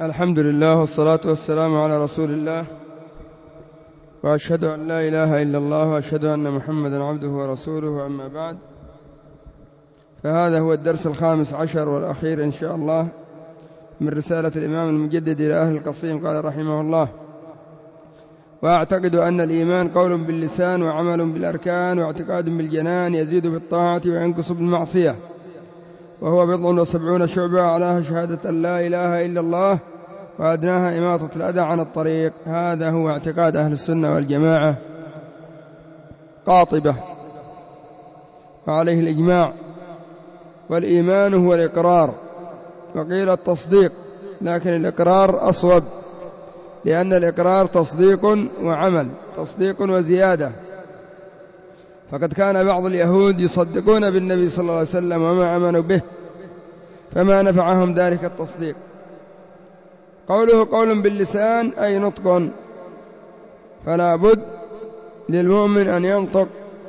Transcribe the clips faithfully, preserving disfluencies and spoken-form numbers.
الحمد لله والصلاة والسلام على رسول الله، وأشهد أن لا إله إلا الله وأشهد أن محمدا عبده ورسوله. أما بعد، فهذا هو الدرس الخامس عشر والأخير إن شاء الله من رسالة الإمام المجدد إلى أهل القصيم. قال رحمه الله: وأعتقد أن الإيمان قول باللسان وعمل بالأركان واعتقاد بالجنان، يزيد بالطاعة وينقص بالمعصية، وهو بضع وسبعون شعبة، أعلاها شهادة أن لا إله إلا الله وأدناها إماطة الأذى عن الطريق. هذا هو اعتقاد أهل السنة والجماعة قاطبة، وعليه الإجماع. والإيمان هو الإقرار، وقيل التصديق، لكن الإقرار أصوب، لأن الإقرار تصديق وعمل، تصديق وزيادة. فقد كان بعض اليهود يصدقون بالنبي صلى الله عليه وسلم وما آمنوا به، فما نفعهم ذلك التصديق. قوله قول باللسان أي نطق، فلا بد للمؤمن أن ينطق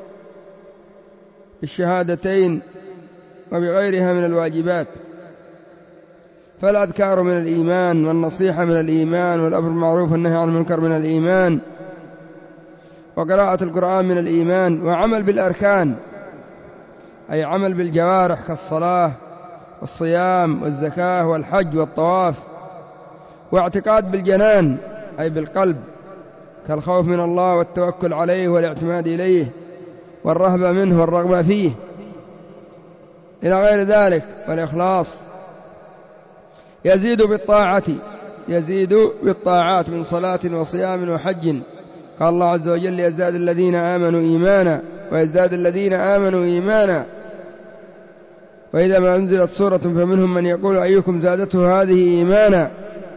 بالشهادتين وبغيرها من الواجبات. فالأذكار من الإيمان، والنصيحة من الإيمان، والأمر بالمعروف والنهي عن المنكر من الإيمان، وقراءة القرآن من الإيمان. وعمل بالأركان أي عمل بالجوارح كالصلاة والصيام والزكاة والحج والطواف. واعتقاد بالجنان أي بالقلب كالخوف من الله والتوكل عليه والاعتماد إليه والرهبة منه والرغبة فيه إلى غير ذلك. والإخلاص يزيد بالطاعة، يزيد بالطاعات من صلاة وصيام وحج. قال الله عز وجل: يزداد الذين آمنوا إيمانا ويزداد الذين آمنوا إيمانا. وإذا ما أنزلت سورة فمنهم من يقول أيكم زادته هذه إيمانا.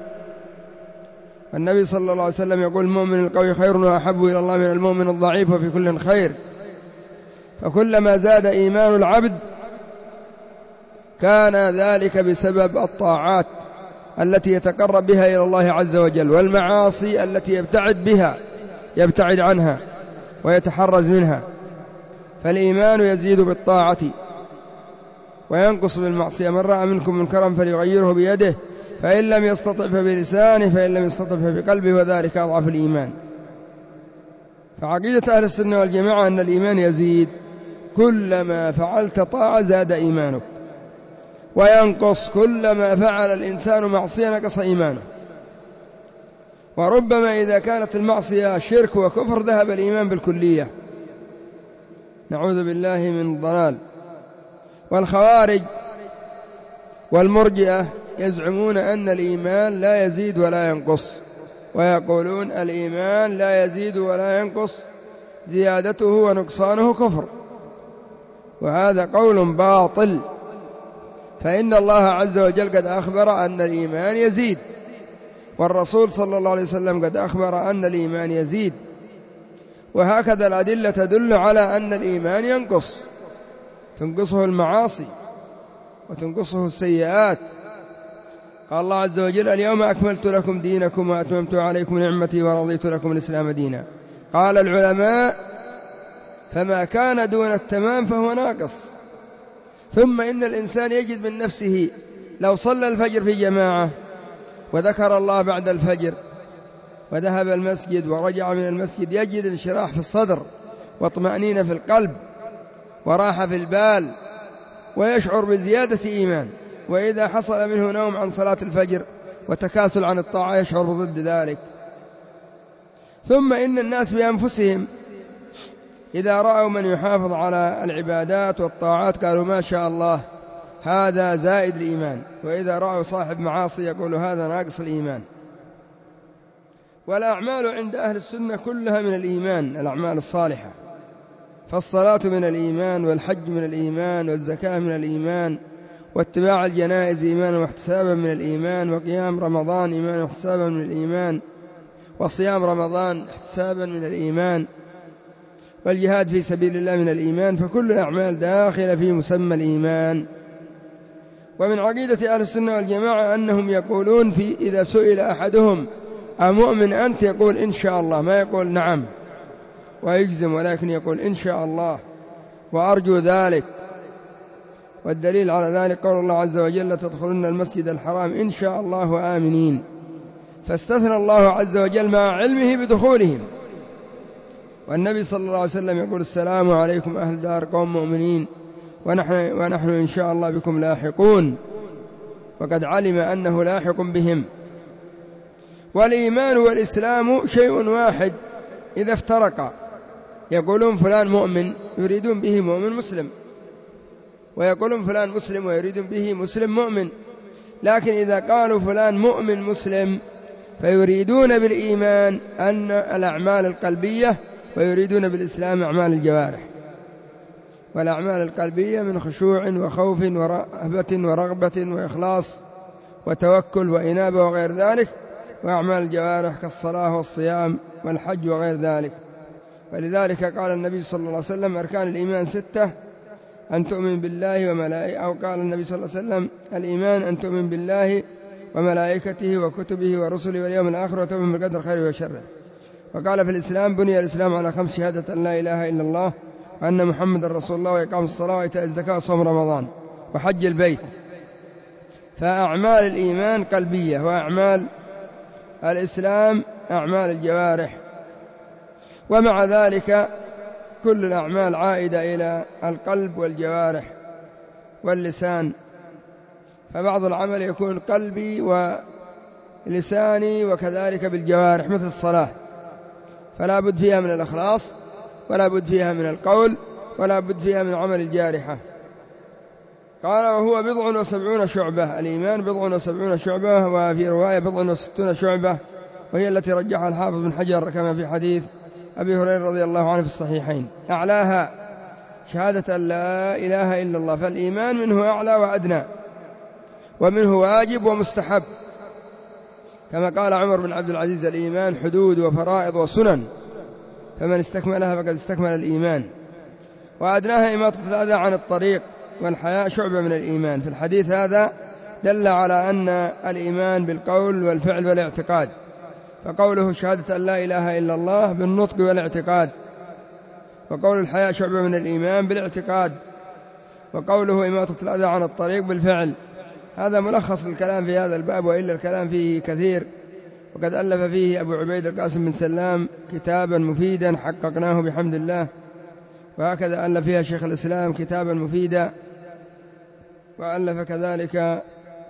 النبي صلى الله عليه وسلم يقول: المؤمن القوي خير وأحب إلى الله من المؤمن الضعيف، وفي كل خير. فكلما زاد إيمان العبد كان ذلك بسبب الطاعات التي يتقرب بها إلى الله عز وجل، والمعاصي التي يبتعد بها يبتعد عنها ويتحرز منها. فالإيمان يزيد بالطاعة وينقص بالمعصية. من رأى منكم منكرا فليغيره بيده، فإن لم يستطع فبلسانه، فإن لم يستطع فبقلبه، وذلك أضعف الإيمان. فعقيدة أهل السنة والجماعة أن الإيمان يزيد، كلما فعلت طاعة زاد إيمانك، وينقص كلما فعل الإنسان معصية نقص إيمانه. وربما إذا كانت المعصية شرك وكفر ذهب الإيمان بالكلية، نعوذ بالله من الضلال. والخوارج والمرجئة يزعمون أن الإيمان لا يزيد ولا ينقص، ويقولون الإيمان لا يزيد ولا ينقص، زيادته ونقصانه كفر. وهذا قول باطل، فإن الله عز وجل قد أخبر أن الإيمان يزيد، والرسول صلى الله عليه وسلم قد أخبر أن الإيمان يزيد. وهكذا الأدلة تدل على أن الإيمان ينقص، تنقصه المعاصي وتنقصه السيئات. قال الله عز وجل: اليوم أكملت لكم دينكم وأتممت عليكم نعمتي ورضيت لكم الإسلام دينا. قال العلماء: فما كان دون التمام فهو ناقص. ثم إن الإنسان يجد من نفسه لو صلى الفجر في جماعة وذكر الله بعد الفجر وذهب المسجد ورجع من المسجد، يجد انشراح في الصدر واطمأنينة في القلب وراحة في البال، ويشعر بزيادة إيمان. وإذا حصل منه نوم عن صلاة الفجر وتكاسل عن الطاعة يشعر بضد ذلك. ثم إن الناس بأنفسهم إذا رأوا من يحافظ على العبادات والطاعات قالوا ما شاء الله هذا زائد الإيمان، وإذا رأوا صاحب معاصي يقولوا هذا ناقص الإيمان. والأعمال عند أهل السنة كلها من الإيمان، الأعمال الصالحة. فالصلاة من الإيمان، والحج من الإيمان، والزكاة من الإيمان، واتباع الجنائز إيمانا واحتسابا من الإيمان، وقيام رمضان إيمانا واحتسابا من الإيمان، وصيام رمضان احتسابا من الإيمان، والجهاد في سبيل الله من الإيمان. فكل الأعمال داخلة في مسمى الإيمان. ومن عقيدة أهل السنة والجماعة أنهم يقولون في إذا سئل أحدهم أمؤمن أنت؟ يقول إن شاء الله، ما يقول نعم ويجزم، ولكن يقول إن شاء الله وأرجو ذلك. والدليل على ذلك قول الله عز وجل: لتدخلن المسجد الحرام إن شاء الله آمنين. فاستثنى الله عز وجل مع علمه بدخولهم. والنبي صلى الله عليه وسلم يقول: السلام عليكم أهل دار قوم مؤمنين ونحن, ونحن إن شاء الله بكم لاحقون، وقد علم أنه لاحق بهم. والإيمان والإسلام شيء واحد إذا افترقا. يقولون فلان مؤمن يريدون به مؤمن مسلم، ويقولون فلان مسلم ويريدون به مسلم مؤمن. لكن إذا قالوا فلان مؤمن مسلم فيريدون بالإيمان أن الأعمال القلبية، ويريدون بالإسلام أعمال الجوارح. والأعمال القلبية من خشوع وخوف ورهبة ورغبة وإخلاص وتوكل وإنابة وغير ذلك، وأعمال الجوارح كالصلاة والصيام والحج وغير ذلك. ولذلك قال النبي صلى الله عليه وسلم: أركان الإيمان ستة: أن تؤمن بالله وملائكته، أو قال النبي صلى الله عليه وسلم: الإيمان أن تؤمن بالله وملائكته وكتبه ورسله واليوم الآخر وتؤمن بالقدر خيره وشره. وقال في الإسلام: بني الإسلام على خمس: شهادة أن لا إله إلا الله وأن محمد رسول الله وإقام الصلاة وإيتاء الزكاة وصوم رمضان وحج البيت. فأعمال الإيمان قلبية، وأعمال الإسلام أعمال الجوارح. ومع ذلك كل الأعمال عائدة إلى القلب والجوارح واللسان. فبعض العمل يكون قلبي ولساني وكذلك بالجوارح، مثل الصلاة، فلا بد فيها من الإخلاص، ولا بد فيها من القول، ولا بد فيها من عمل الجارحة. قال: وهو بضع وسبعون شعبة. الإيمان بضع وسبعون شعبة، وفي رواية بضع وستون شعبة، وهي التي رجحها الحافظ بن حجر كما في حديث أبي هريرة رضي الله عنه في الصحيحين. أعلاها شهادة أن لا إله إلا الله. فالإيمان منه أعلى وأدنى، ومنه واجب ومستحب، كما قال عمر بن عبد العزيز: الإيمان حدود وفرائض وسنن، فمن استكملها فقد استكمل الإيمان. وأدناها إماطة الأذى عن الطريق، والحياء شعبة من الإيمان. في الحديث هذا دل على أن الإيمان بالقول والفعل والاعتقاد، فقوله شهادة أن لا إله إلا الله بالنطق والاعتقاد، وقول الحياء شعبة من الإيمان بالاعتقاد، وقوله إماطة الأذى عن الطريق بالفعل. هذا ملخص الكلام في هذا الباب، وإلا الكلام فيه كثير، وقد ألف فيه أبو عبيد القاسم بن سلام كتابا مفيدا حققناه بحمد الله، وهكذا ألف فيها شيخ الإسلام كتابا مفيدا، وألف كذلك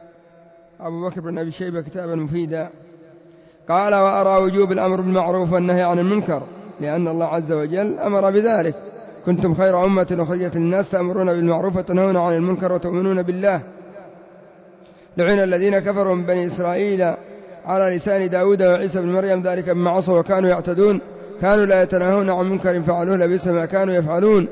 أبو بكر بن أبي شيبة كتابا مفيدا. قال: وأرى وجوب الأمر بالمعروف والنهي عن المنكر، لأن الله عز وجل أمر بذلك: كنتم خير أمة أخرجت للناس تأمرون بالمعروف وتنهون عن المنكر وتؤمنون بالله. لعن الذين كفروا من بني إسرائيل على لسان داود وعيسى بن مريم، ذلك بما عصوا وكانوا يعتدون، كانوا لا يتناهون عن منكر فعلوه لبئس ما كانوا يفعلون.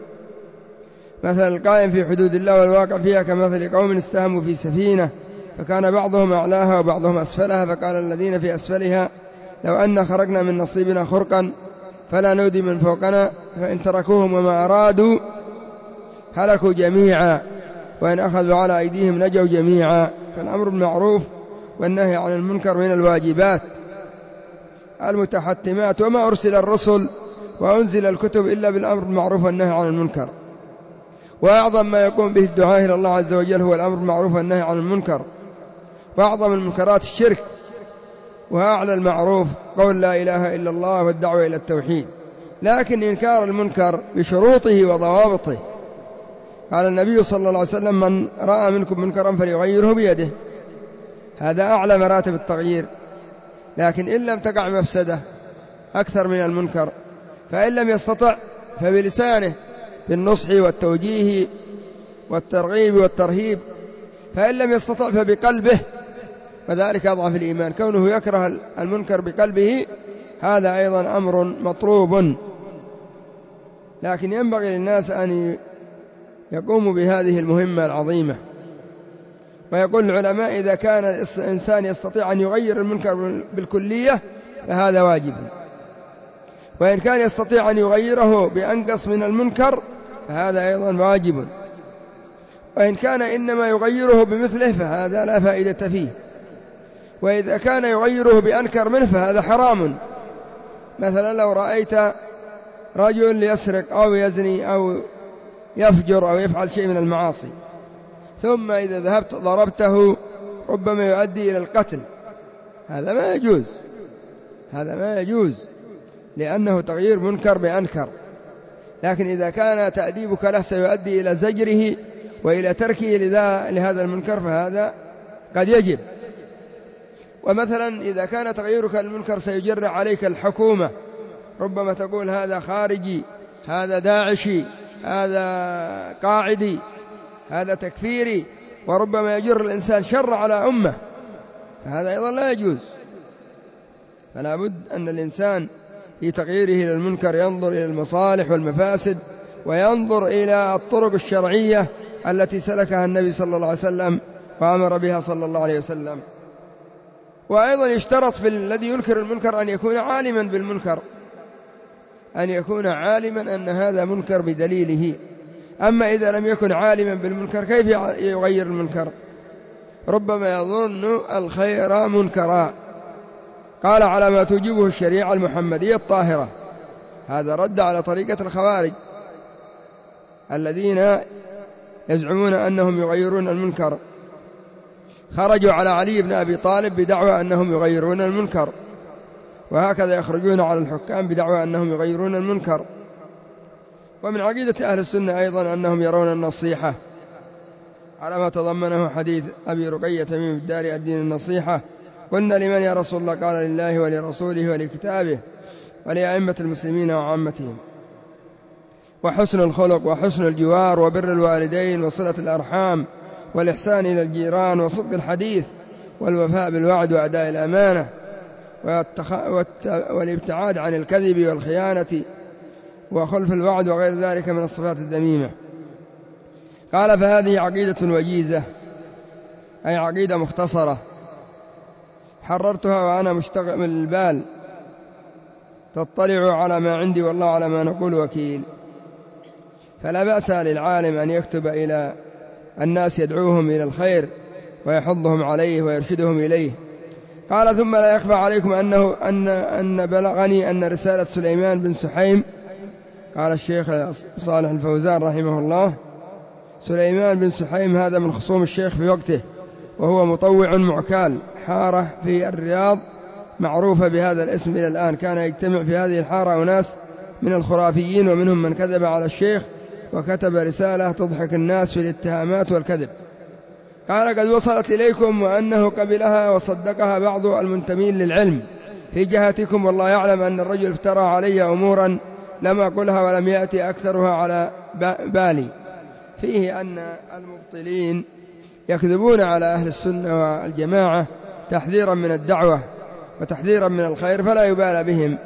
مثل القائم في حدود الله والواقع فيها كمثل قوم استهموا في سفينة فكان بعضهم أعلاها وبعضهم أسفلها، فقال الذين في أسفلها: لو أن خرجنا من نصيبنا خرقا فلا نودي من فوقنا، فإن تركوهم وما أرادوا هلكوا جميعا، وإن أخذوا على أيديهم نجوا جميعا. فالأمر بالمعروف والنهي عن المنكر من الواجبات المتحتمات، وما أرسل الرسل وأنزل الكتب إلا بالأمر بالمعروف والنهي عن المنكر. وأعظم ما يقوم به الدعاء إلى الله عز وجل هو الأمر بالمعروف والنهي عن المنكر، وأعظم المنكرات الشرك، وأعلى المعروف قول لا إله إلا الله والدعوة إلى التوحيد. لكن إنكار المنكر بشروطه وضوابطه، قال النبي صلى الله عليه وسلم: من رأى منكم منكرا فليغيره بيده. هذا أعلى مراتب التغيير. لكن إن لم تقع مفسدة أكثر من المنكر، فإن لم يستطع فبلسانه بالنصح والتوجيه والترغيب والترهيب، فإن لم يستطع فبقلبه، وذلك أضعف الإيمان. كونه يكره المنكر بقلبه هذا أيضا أمر مطلوب. لكن ينبغي للناس أن يقوموا بهذه المهمة العظيمة. ويقول العلماء: إذا كان الإنسان يستطيع أن يغير المنكر بالكلية فهذا واجب، وإن كان يستطيع أن يغيره بأنقص من المنكر فهذا أيضا واجب، وإن كان إنما يغيره بمثله فهذا لا فائدة فيه، وإذا كان يغيره بأنكر منه فهذا حرام. مثلا لو رأيت رجل يسرق أو يزني أو يفجر أو يفعل شيء من المعاصي، ثم إذا ذهبت ضربته ربما يؤدي إلى القتل، هذا ما يجوز، هذا ما يجوز لأنه تغيير منكر بأنكر. لكن إذا كان تأديبك له سيؤدي إلى زجره وإلى تركه لهذا المنكر فهذا قد يجب. ومثلا إذا كان تغييرك المنكر سيجرع عليك الحكومة، ربما تقول هذا خارجي، هذا داعشي، هذا قاعدي، هذا تكفيري، وربما يجر الإنسان شر على أمه، فهذا أيضا لا يجوز. فلا بد أن الإنسان في تغييره للمنكر ينظر إلى المصالح والمفاسد، وينظر إلى الطرق الشرعية التي سلكها النبي صلى الله عليه وسلم وأمر بها صلى الله عليه وسلم. وأيضا يشترط في الذي ينكر المنكر أن يكون عالما بالمنكر، أن يكون عالما أن هذا منكر بدليله. أما إذا لم يكن عالما بالمنكر كيف يغير المنكر؟ ربما يظن الخير منكرا. قال على ما توجبه الشريعة المحمدية الطاهرة، هذا رد على طريقة الخوارج الذين يزعمون أنهم يغيرون المنكر، خرجوا على علي بن أبي طالب بدعوى أنهم يغيرون المنكر، وهكذا يخرجون على الحكام بدعوى أنهم يغيرون المنكر. ومن عقيدة أهل السنة أيضا أنهم يرون النصيحة على ما تضمنه حديث أبي رقية تميم الداري الدين النصيحة. قلنا لمن يا رسول الله؟ قال لله ولرسوله ولكتابه ولأئمة المسلمين وعامتهم. وحسن الخلق وحسن الجوار وبر الوالدين وصلة الأرحام والإحسان إلى الجيران وصدق الحديث والوفاء بالوعد وأداء الأمانة والابتعاد عن الكذب والخيانة وخلف الوعد وغير ذلك من الصفات الذميمة. قال فهذه عقيدة وجيزة، أي عقيدة مختصرة حررتها وأنا مشتغل من البال، تطلع على ما عندي والله على ما نقول وكيل. فلا بأس للعالم أن يكتب إلى الناس يدعوهم إلى الخير ويحضهم عليه ويرشدهم إليه. قال ثم لا يخفى عليكم أنه أن أن بلغني أن رسالة سليمان بن سحيم، قال الشيخ صالح الفوزان رحمه الله، سليمان بن سحيم هذا من خصوم الشيخ في وقته، وهو مطوع معكال، حارة في الرياض معروفة بهذا الاسم إلى الآن. كان يجتمع في هذه الحارة أناس من الخرافيين، ومنهم من كذب على الشيخ وكتب رسالة تضحك الناس في الاتهامات والكذب. قال قد وصلت إليكم وأنه قبلها وصدقها بعض المنتمين للعلم في جهتكم، والله يعلم أن الرجل افترى علي أمورا لم أقلها ولم يأتي أكثرها على بالي، فيه أن المبطلين يكذبون على أهل السنة والجماعة تحذيرا من الدعوة وتحذيرا من الخير فلا يبالى بهم.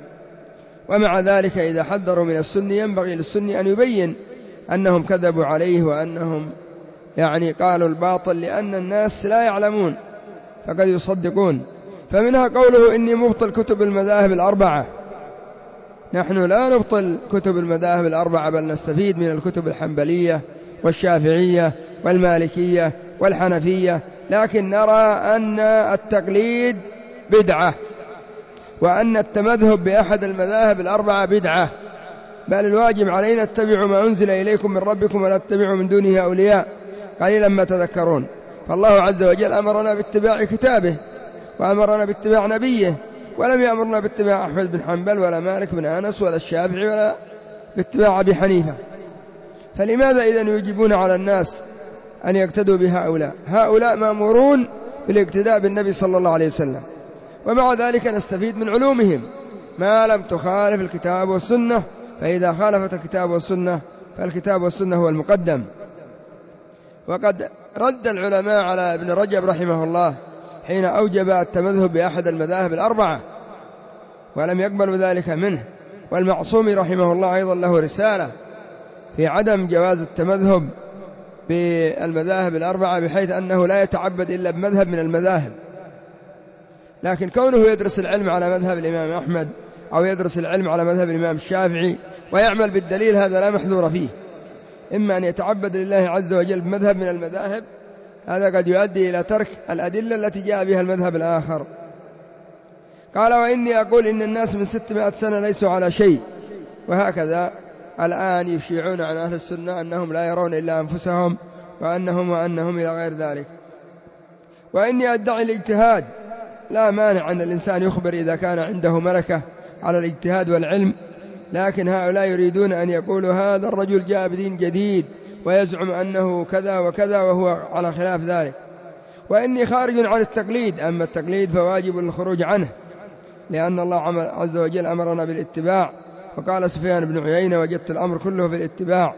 ومع ذلك إذا حذروا من السنة ينبغي للسنة أن يبين أنهم كذبوا عليه وأنهم يعني قالوا الباطل، لأن الناس لا يعلمون فقد يصدقون. فمنها قوله إني مبطل كتب المذاهب الأربعة. نحن لا نبطل كتب المذاهب الأربعة، بل نستفيد من الكتب الحنبلية والشافعية والمالكية والحنفية، لكن نرى أن التقليد بدعة، وأن التمذهب بأحد المذاهب الأربعة بدعة، بل الواجب علينا اتبعوا ما أنزل إليكم من ربكم ولا تتبعوا من دونه أولياء قليلا ما تذكرون. فالله عز وجل أمرنا باتباع كتابه وأمرنا باتباع نبيه، ولم يأمرنا باتباع أحمد بن حنبل ولا مالك بن أنس ولا الشافعي ولا باتباع أبي حنيفة. فلماذا إذن يجبون على الناس أن يقتدوا بهؤلاء؟ هؤلاء مأمورون بالاقتداء بالنبي صلى الله عليه وسلم، ومع ذلك نستفيد من علومهم ما لم تخالف الكتاب والسنة، فإذا خالفت الكتاب والسنة فالكتاب والسنة هو المقدم. وقد رد العلماء على ابن رجب رحمه الله حين أوجب التمذهب بأحد المذاهب الأربعة ولم يقبلوا ذلك منه. والمعصومي رحمه الله أيضا له رسالة في عدم جواز التمذهب بالمذاهب الأربعة، بحيث أنه لا يتعبد إلا بمذهب من المذاهب، لكن كونه يدرس العلم على مذهب الإمام أحمد أو يدرس العلم على مذهب الإمام الشافعي ويعمل بالدليل هذا لا محذور فيه. إما أن يتعبد لله عز وجل بمذهب من المذاهب، هذا قد يؤدي إلى ترك الأدلة التي جاء بها المذهب الآخر. قال وإني أقول إن الناس من ستمائة سنة ليسوا على شيء. وهكذا الآن يشيعون عن أهل السنة أنهم لا يرون إلا أنفسهم وأنهم وأنهم إلى غير ذلك. وإني أدعي الاجتهاد، لا مانع أن الإنسان يخبر إذا كان عنده ملكة على الاجتهاد والعلم، لكن هؤلاء يريدون أن يقولوا هذا الرجل جاء بدين جديد ويزعم أنه كذا وكذا وهو على خلاف ذلك. وإني خارج عن التقليد، أما التقليد فواجب الخروج عنه، لأن الله عز وجل أمرنا بالاتباع، وقال سفيان بن عيينة وجدت الأمر كله في الاتباع.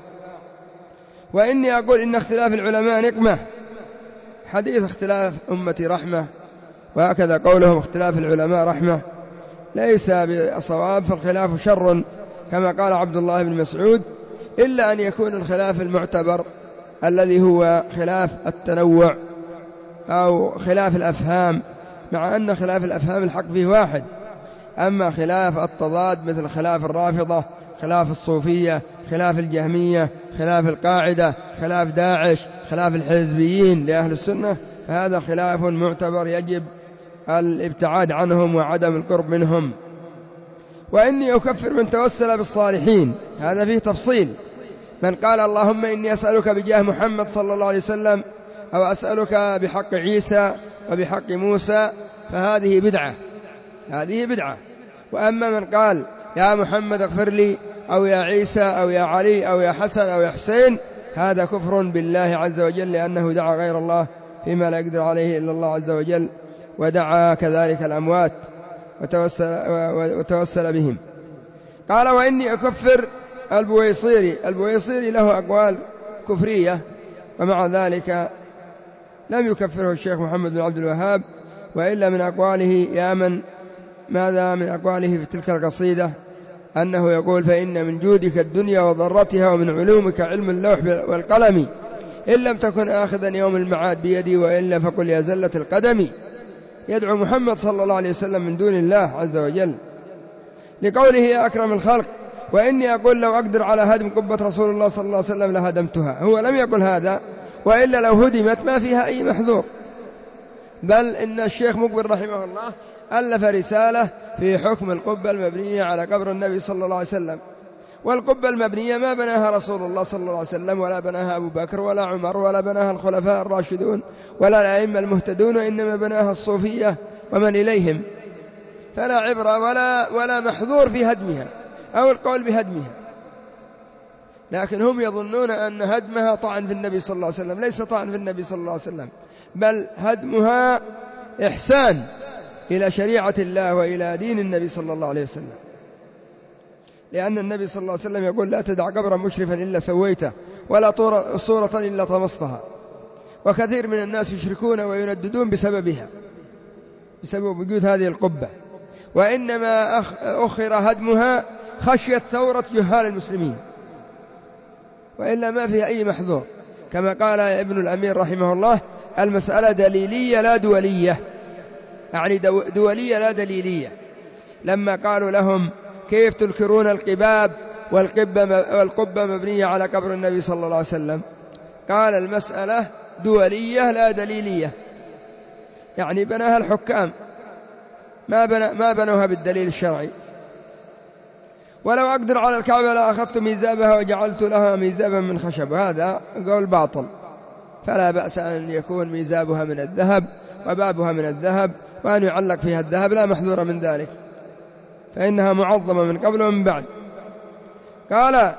وإني أقول إن اختلاف العلماء نقمة، حديث اختلاف أمتي رحمة، وهكذا قولهم اختلاف العلماء رحمة ليس بصواب، فالخلاف شر كما قال عبد الله بن مسعود، إلا أن يكون الخلاف المعتبر الذي هو خلاف التنوع أو خلاف الأفهام، مع أن خلاف الأفهام الحق فيه واحد. أما خلاف التضاد مثل خلاف الرافضة، خلاف الصوفية، خلاف الجهمية، خلاف القاعدة، خلاف داعش، خلاف الحزبيين لأهل السنة، فهذا خلاف معتبر يجب الابتعاد عنهم وعدم القرب منهم. وإني أكفر من توسل بالصالحين، هذا فيه تفصيل، من قال اللهم إني أسألك بجاه محمد صلى الله عليه وسلم، أو أسألك بحق عيسى وبحق موسى، فهذه بدعة، هذه بدعة. وأما من قال يا محمد اغفر لي، أو يا عيسى، أو يا علي، أو يا حسن، أو يا حسين، هذا كفر بالله عز وجل، لأنه دعا غير الله فيما لا يقدر عليه إلا الله عز وجل، ودعا كذلك الأموات وتوسل, وتوسل بهم. قال وإني أكفر البويصيري، البويصيري له أقوال كفرية، ومع ذلك لم يكفره الشيخ محمد بن عبد الوهاب، وإلا من أقواله يا من ماذا من أقواله في تلك القصيدة أنه يقول فإن من جودك الدنيا وضرتها، ومن علومك علم اللوح والقلم، إن لم تكن آخذا يوم المعاد بيدي، وإلا فقل يا زلة القدم. يدعو محمد صلى الله عليه وسلم من دون الله عز وجل، لقوله يا أكرم الخلق وإني أقول لو أقدر على هدم قبة رسول الله صلى الله عليه وسلم لهدمتها. هو لم يقل هذا، وإلا لو هدمت ما فيها أي محذور، بل إن الشيخ مقبل رحمه الله ألف رسالة في حكم القبة المبنية على قبر النبي صلى الله عليه وسلم. والقبة المبنية ما بناها رسول الله صلى الله عليه وسلم، ولا بناها أبو بكر ولا عمر، ولا بناها الخلفاء الراشدون ولا الأئمة المهتدون، وإنما بناها الصوفية ومن إليهم، فلا عبرة ولا, ولا محظور في هدمها أو القول بهدمها. لكن هم يظنون أن هدمها طعن في النبي صلى الله عليه وسلم، ليس طعن في النبي صلى الله عليه وسلم، بل هدمها إحسان إلى شريعة الله وإلى دين النبي صلى الله عليه وسلم، لأن النبي صلى الله عليه وسلم يقول لا تدع قبرا مشرفا إلا سويته، ولا صورة إلا طمستها. وكثير من الناس يشركون وينددون بسببها، بسبب وجود هذه القبة، وإنما أخر هدمها خشية ثورة جهال المسلمين، وإلا ما فيها أي محظور. كما قال ابن الأمير رحمه الله المسألة دليلية لا دولية، يعني دولية لا دليلية. لما قالوا لهم كيف تنكرون القباب والقبة مبنية على قبر النبي صلى الله عليه وسلم، قال المسألة دولية لا دليلية، يعني بناها الحكام، ما, بنا ما بنوها بالدليل الشرعي. ولو أقدر على الكعبة لأخذت ميزابها وجعلت لها ميزابا من خشب، هذا قول باطل، فلا بأس أن يكون ميزابها من الذهب وبابها من الذهب، وأن يعلق فيها الذهب، لا محذور من ذلك، فإنها معظمة من قبل ومن بعد. قال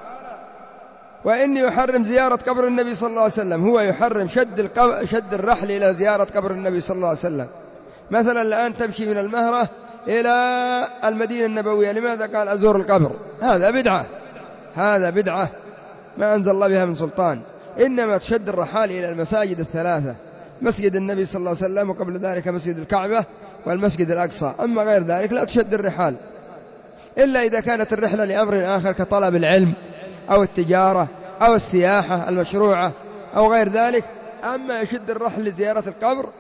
وإني يحرم زيارة قبر النبي صلى الله عليه وسلم، هو يحرم شد, القب... شد الرحل إلى زيارة قبر النبي صلى الله عليه وسلم. مثلا الآن تمشي من المهرة إلى المدينة النبوية، لماذا قال أزور القبر؟ هذا بدعة، هذا بدعة ما أنزل الله بها من سلطان، إنما تشد الرحال إلى المساجد الثلاثة، مسجد النبي صلى الله عليه وسلم، وقبل ذلك مسجد الكعبة والمسجد الأقصى. أما غير ذلك لا تشد الرحال، إلا إذا كانت الرحلة لأمر آخر كطلب العلم أو التجارة أو السياحة المشروعة أو غير ذلك. أما يشد الرحل لزيارة القبر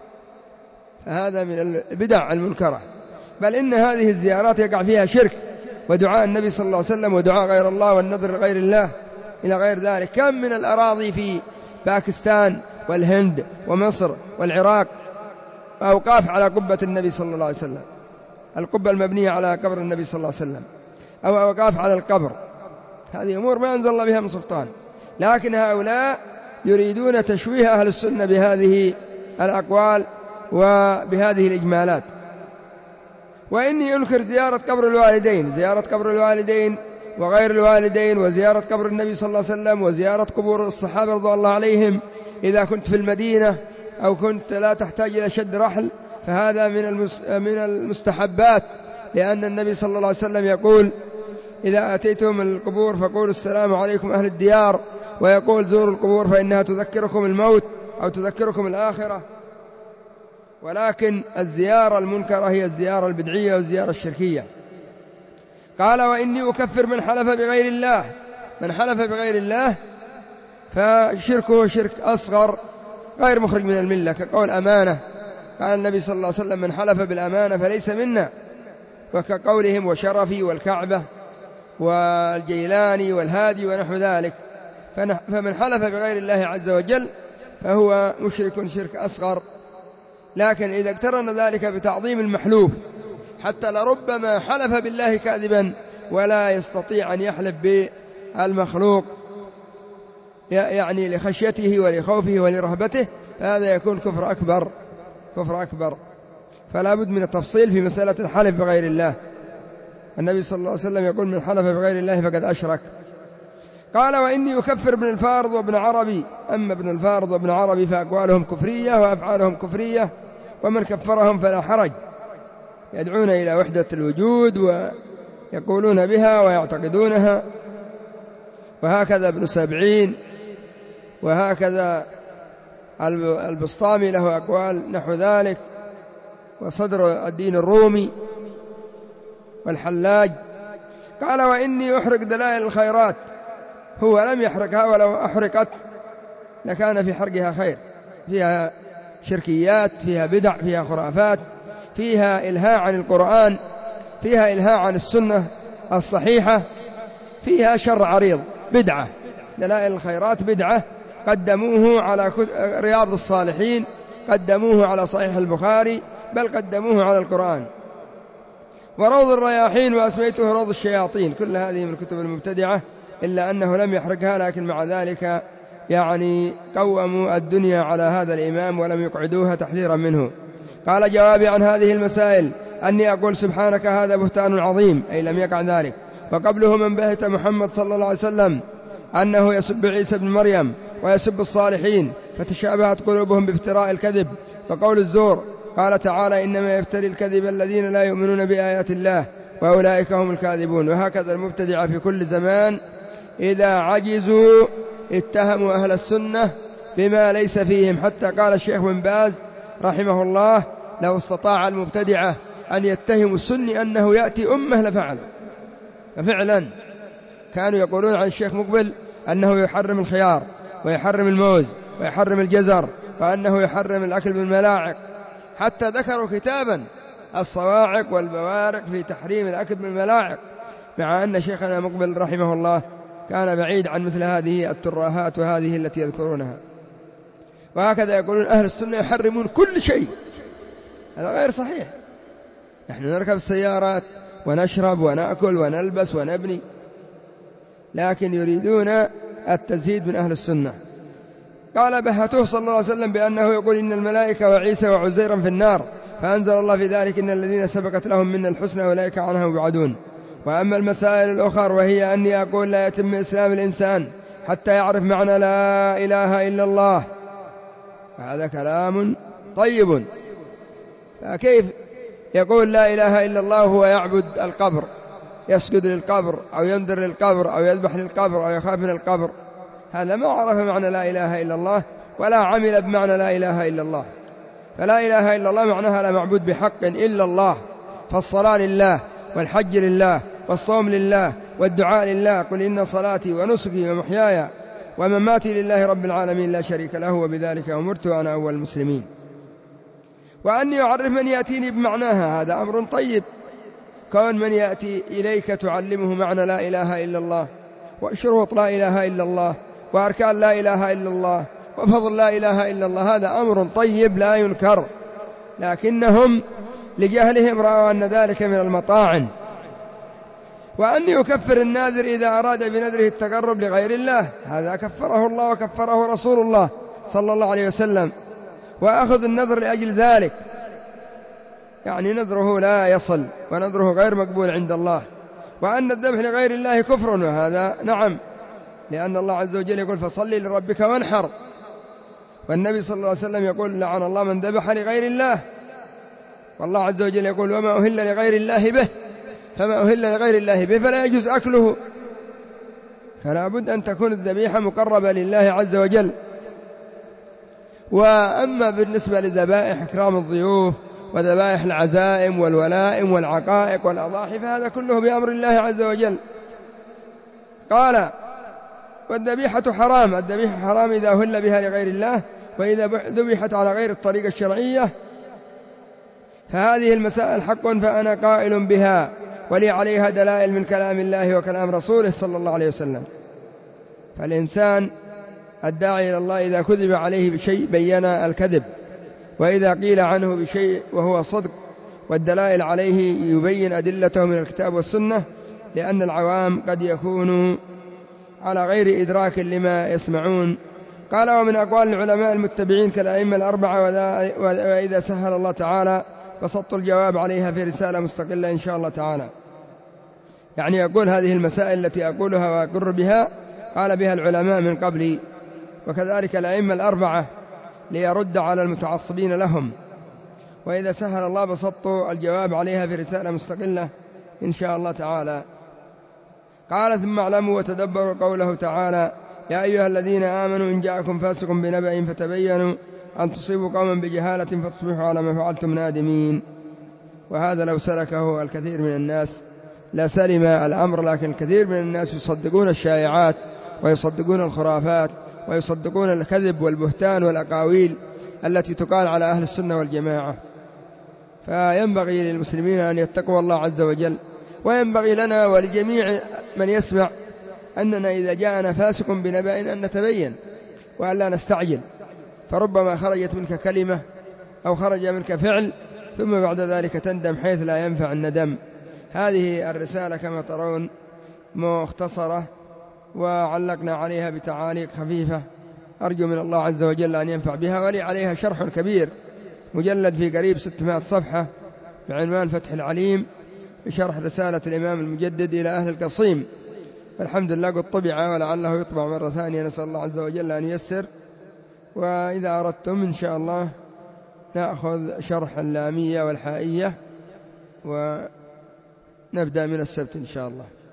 فهذا من البدع المنكرة، بل إن هذه الزيارات يقع فيها شرك ودعاء النبي صلى الله عليه وسلم ودعاء غير الله والنذر غير الله إلى غير ذلك. كم من الأراضي في باكستان والهند ومصر والعراق أوقاف على قبة النبي صلى الله عليه وسلم، القبة المبنية على قبر النبي صلى الله عليه وسلم، أو أوقاف على القبر. هذه أمور ما أنزل الله بها من سلطان، لكن هؤلاء يريدون تشويه أهل السنة بهذه الأقوال وبهذه الإجمالات. وإني أنكر زيارة قبر الوالدين، زيارة قبر الوالدين وغير الوالدين، وزيارة قبر النبي صلى الله عليه وسلم، وزيارة قبور الصحابة رضي الله عليهم إذا كنت في المدينة أو كنت لا تحتاج إلى شد رحل، فهذا من من المستحبات، لأن النبي صلى الله عليه وسلم يقول: إذا أتيتم القبور فقولوا السلام عليكم أهل الديار، ويقول: زوروا القبور فإنها تذكركم الموت أو تذكركم الآخرة. ولكن الزيارة المنكرة هي الزيارة البدعية والزيارة الشركية. قال: وإني أكفر من حلف بغير الله، من حلف بغير الله فشركه شرك أصغر غير مخرج من الملة، كقول أمانة، قال النبي صلى الله عليه وسلم: من حلف بالأمانة فليس منا، وكقولهم وشرفي والكعبة والجيلاني والهادي ونحو ذلك. فمن حلف بغير الله عز وجل فهو مشرك شرك أصغر. لكن إذا اقترن ذلك بتعظيم المحلوف، حتى لربما حلف بالله كاذبا ولا يستطيع أن يحلف بالمخلوق يعني لخشيته ولخوفه ولرهبته، فهذا يكون كفر أكبر، كفر أكبر. فلا بد من التفصيل في مسألة الحلف بغير الله. النبي صلى الله عليه وسلم يقول: من حلف بغير الله فقد أشرك. قال: وإني أكفر ابن الفارض وابن عربي. أما ابن الفارض وابن عربي فأقوالهم كفرية وأفعالهم كفرية، ومن كفرهم فلا حرج، يدعون إلى وحدة الوجود ويقولون بها ويعتقدونها. وهكذا ابن سبعين، وهكذا البسطامي له أقوال نحو ذلك، وصدر الدين الرومي والحلاج. قال: وإني أحرق دلائل الخيرات. هو لم يحرقها، ولو أحرقت لكان في حرقها خير. فيها شركيات، فيها بدع، فيها خرافات، فيها إلهاء عن القرآن، فيها إلهاء عن السنة الصحيحة، فيها شر عريض، بدعة. دلائل الخيرات بدعة، قدموه على رياض الصالحين، قدموه على صحيح البخاري، بل قدموه على القرآن. وروض الرياحين وأسميته روض الشياطين، كل هذه من الكتب المبتدعة، إلا أنه لم يحرقها، لكن مع ذلك يعني قوموا الدنيا على هذا الإمام ولم يقعدوها تحذيرا منه. قال: جوابي عن هذه المسائل أني أقول: سبحانك هذا بهتان عظيم، أي لم يقع ذلك. وقبله من بهت محمد صلى الله عليه وسلم أنه يسب عيسى بن مريم ويسب الصالحين، فتشابهت قلوبهم بافتراء الكذب وقول الزور. قال تعالى: إنما يفتري الكذب الذين لا يؤمنون بآيات الله وأولئك هم الكاذبون. وهكذا المبتدعة في كل زمان إذا عجزوا اتهموا أهل السنة بما ليس فيهم. حتى قال الشيخ بن باز رحمه الله: لو استطاع المبتدعة أن يتهموا السني أنه يأتي أمه لفعل. ففعلا كانوا يقولون عن الشيخ مقبل أنه يحرم الخيار ويحرم الموز ويحرم الجزر، وأنه يحرم الأكل بالملاعق. حتى ذكروا كتابا الصواعق والبوارق في تحريم الأكل بالملاعق، مع أن شيخنا مقبل رحمه الله كان بعيد عن مثل هذه الترهات وهذه التي يذكرونها. وهكذا يقولون أهل السنة يحرمون كل شيء، هذا غير صحيح. نحن نركب السيارات ونشرب ونأكل ونلبس ونبني، لكن يريدون التزهيد من أهل السنة. قال: بهته صلى الله عليه وسلم بأنه يقول: إن الملائكة وعيسى وعزيرا في النار، فأنزل الله في ذلك: إن الذين سبقت لهم من الحسنى أولئك عنها مبعدون. وأما المسائل الأخرى وهي أني أقول: لا يتم إسلام الإنسان حتى يعرف معنى لا إله إلا الله، فهذا كلام طيب. فكيف يقول لا إله إلا الله وهو يعبد القبر، يسجد للقبر أو ينذر للقبر أو يذبح للقبر أو يخاف من القبر؟ هذا ما عرف معنى لا إله إلا الله ولا عمل بمعنى لا إله إلا الله. فلا إله إلا الله معناها لا معبود بحق إلا الله. فالصلاة لله، والحج لله، والصوم لله، والدعاء لله. قل إن صلاتي ونسكي ومحياي ومماتي لله رب العالمين لا شريك له، وبذلك أمرت وأنا أول المسلمين. وأني أعرف من يأتيني بمعناها، هذا أمر طيب. كون من يأتي إليك تعلمه معنى لا إله إلا الله، وشروط لا إله إلا الله، وأركان لا إله إلا الله، وفضل لا إله إلا الله، هذا أمر طيب لا ينكر. لكنهم لجهلهم رأوا أن ذلك من المطاعن. وأن يكفر الناذر إذا أراد بنذره التقرب لغير الله، هذا كفره الله وكفره رسول الله صلى الله عليه وسلم، وأخذ النذر لأجل ذلك، يعني نذره لا يصل ونذره غير مقبول عند الله. وأن الذبح لغير الله كفر، وهذا نعم، لأن الله عز وجل يقول فصل لربك وانحر، والنبي صلى الله عليه وسلم يقول لعن الله من ذبح لغير الله، والله عز وجل يقول وما أهل لغير الله به، فما أهل لغير الله به فلا يجوز أكله، فلا بد أن تكون الذبيحة مقربة لله عز وجل. وأما بالنسبة لذبائح إكرام الضيوف وذبائح العزائم والولائم والعقائق والأضاحي فهذا كله بأمر الله عز وجل. قال والذبيحة حرام، الذبيحة حرام إذا أهل بها لغير الله، وإذا ذبحت على غير الطريقة الشرعية، فهذه المسائل حق فأنا قائل بها، ولي عليها دلائل من كلام الله وكلام رسوله صلى الله عليه وسلم. فالإنسان الداعي إلى الله إذا كذب عليه بشيء بين الكذب، وإذا قيل عنه بشيء وهو صدق والدلائل عليه يبين أدلته من الكتاب والسنة، لأن العوام قد يكونوا على غير إدراك لما يسمعون. قال ومن أقوال العلماء المتبعين كالأئمة الأربعة، وإذا سهل الله تعالى بسطت الجواب عليها في رسالة مستقلة إن شاء الله تعالى. يعني يقول هذه المسائل التي أقولها وأقر بها قال بها العلماء من قبلي، وكذلك الأئمة الأربعة ليرد على المتعصبين لهم، وإذا سهل الله بسطت الجواب عليها في رسالة مستقلة إن شاء الله تعالى. قال ثم اعلموا وتدبروا قوله تعالى يا أيها الذين آمنوا إن جاءكم فاسق بنبأ فتبينوا أن تصيبوا قوما بجهالة فتصبحوا على ما فعلتم نادمين. وهذا لو سلكه الكثير من الناس لا سلم الأمر، لكن الكثير من الناس يصدقون الشائعات ويصدقون الخرافات ويصدقون الكذب والبهتان والأقاويل التي تقال على أهل السنة والجماعة. فينبغي للمسلمين أن يتقوا الله عز وجل، وينبغي لنا ولجميع من يسمع أننا إذا جاءنا فاسق بنبأ أن نتبين وأن لا نستعجل، فربما خرجت منك كلمة أو خرج منك فعل ثم بعد ذلك تندم حيث لا ينفع الندم. هذه الرسالة كما ترون مختصرة وعلقنا عليها بتعاليق خفيفة، أرجو من الله عز وجل أن ينفع بها. ولي عليها شرح كبير مجلد في قريب ستمائة صفحة بعنوان فتح العليم بشرح رسالة الإمام المجدد إلى أهل القصيم، الحمد لله قد طبع ولعله يطبع مرة ثانية، نسأل الله عز وجل أن ييسر. وإذا أردتم إن شاء الله نأخذ شرح اللامية والحائية ونبدأ من السبت إن شاء الله.